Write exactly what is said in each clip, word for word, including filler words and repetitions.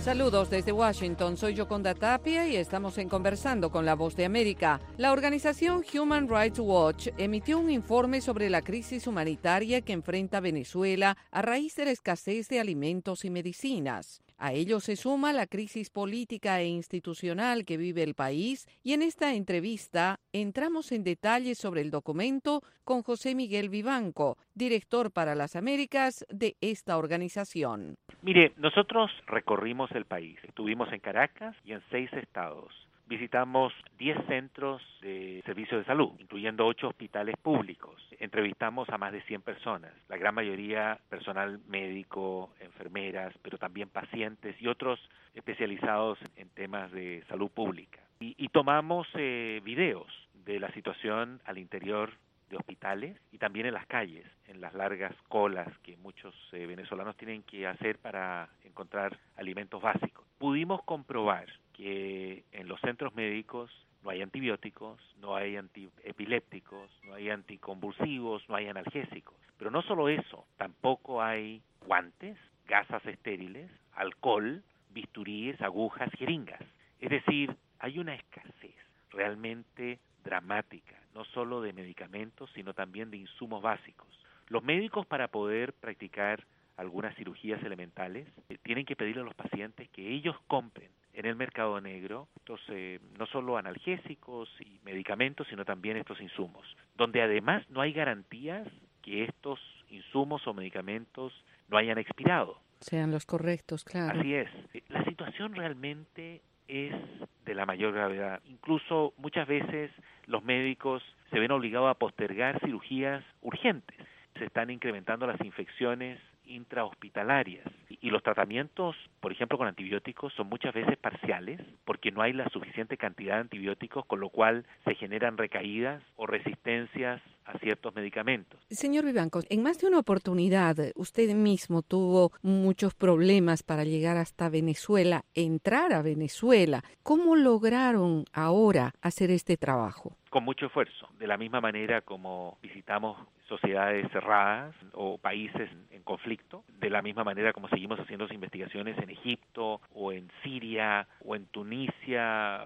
Saludos desde Washington, soy Yoconda Tapia y estamos en Conversando con la Voz de América. La organización Human Rights Watch emitió un informe sobre la crisis humanitaria que enfrenta Venezuela a raíz de la escasez de alimentos y medicinas. A ello se suma la crisis política e institucional que vive el país y en esta entrevista entramos en detalles sobre el documento con José Miguel Vivanco, director para las Américas de esta organización. Mire, nosotros recorrimos el país, estuvimos en Caracas y en seis estados. Visitamos diez centros de servicios de salud, incluyendo ocho hospitales públicos. Entrevistamos a más de cien personas, la gran mayoría personal médico, enfermeras, pero también pacientes y otros especializados en temas de salud pública. Y, y tomamos eh, videos de la situación al interior de hospitales y también en las calles, en las largas colas que muchos eh, venezolanos tienen que hacer para encontrar alimentos básicos. Pudimos comprobar que en los centros médicos no hay antibióticos, no hay antiepilépticos, no hay anticonvulsivos, no hay analgésicos. Pero no solo eso, tampoco hay guantes, gasas estériles, alcohol, bisturíes, agujas, jeringas. Es decir, hay una escasez realmente dramática, no solo de medicamentos, sino también de insumos básicos. Los médicos, para poder practicar algunas cirugías elementales, eh, tienen que pedirle a los pacientes que ellos compren en el mercado negro estos, eh, no solo analgésicos y medicamentos, sino también estos insumos, donde además no hay garantías que estos insumos o medicamentos no hayan expirado. Sean los correctos, claro. Así es. La situación realmente es de la mayor gravedad. Incluso muchas veces los médicos se ven obligados a postergar cirugías urgentes. Se están incrementando las infecciones intrahospitalarias y los tratamientos, por ejemplo, con antibióticos son muchas veces parciales porque no hay la suficiente cantidad de antibióticos, con lo cual se generan recaídas o resistencias a ciertos medicamentos. Señor Vivanco, en más de una oportunidad usted mismo tuvo muchos problemas para llegar hasta Venezuela, entrar a Venezuela. ¿Cómo lograron ahora hacer este trabajo? Con mucho esfuerzo, de la misma manera como visitamos sociedades cerradas o países en conflicto, de la misma manera como seguimos haciendo investigaciones en Egipto o en Siria o en Tunisia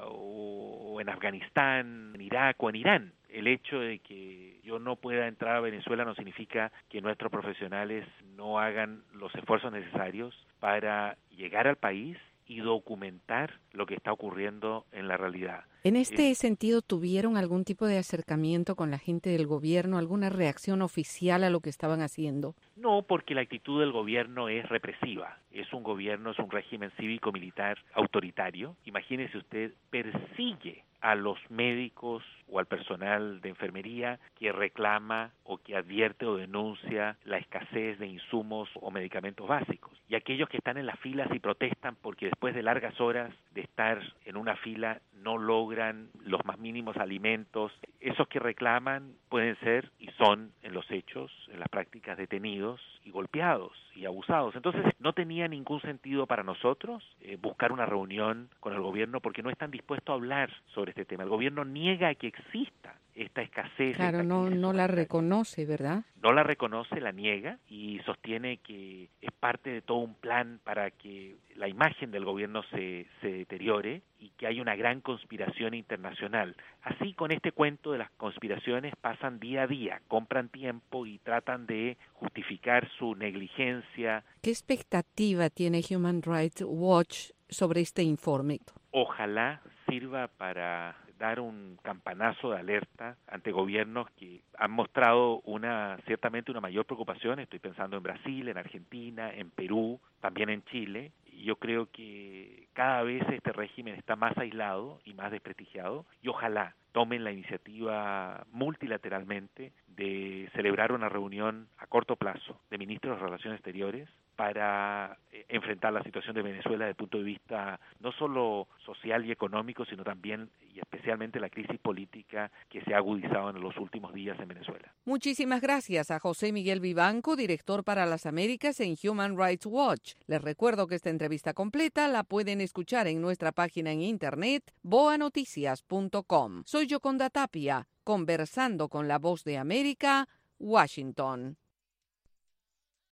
o en Afganistán, en Irak o en Irán. El hecho de que yo no pueda entrar a Venezuela no significa que nuestros profesionales no hagan los esfuerzos necesarios para llegar al país y documentar lo que está ocurriendo en la realidad. En este es, sentido, ¿tuvieron algún tipo de acercamiento con la gente del gobierno, alguna reacción oficial a lo que estaban haciendo? No, porque la actitud del gobierno es represiva. Es un gobierno, es un régimen cívico-militar autoritario. Imagínese usted, persigue a los médicos o al personal de enfermería que reclama o que advierte o denuncia la escasez de insumos o medicamentos básicos. Y aquellos que están en las filas y protestan porque después de largas horas de estar en una fila no logran los más mínimos alimentos. Esos que reclaman pueden ser y son en los hechos, en las prácticas, detenidos y golpeados y abusados. Entonces no tenía ningún sentido para nosotros eh, buscar una reunión con el gobierno porque no están dispuestos a hablar sobre este tema. El gobierno niega que exista esta escasez. Claro, esta no, no la reconoce, ¿verdad? No la reconoce, la niega y sostiene que es parte de todo un plan para que la imagen del gobierno se, se deteriore y que hay una gran conspiración internacional. Así, con este cuento de las conspiraciones pasan día a día, compran tiempo y tratan de justificar su negligencia. ¿Qué expectativa tiene Human Rights Watch sobre este informe? Ojalá sirva para dar un campanazo de alerta ante gobiernos que han mostrado una ciertamente una mayor preocupación. Estoy pensando en Brasil, en Argentina, en Perú, también en Chile. Yo creo que cada vez este régimen está más aislado y más desprestigiado y ojalá tomen la iniciativa multilateralmente de celebrar una reunión a corto plazo de ministros de Relaciones Exteriores para eh, enfrentar la situación de Venezuela desde el punto de vista no solo social y económico, sino también y especialmente la crisis política que se ha agudizado en los últimos días en Venezuela. Muchísimas gracias a José Miguel Vivanco, director para las Américas en Human Rights Watch. Les recuerdo que esta entrevista completa la pueden escuchar en nuestra página en internet boa noticias punto com. Soy Yoconda Tapia, conversando con la Voz de América, Washington.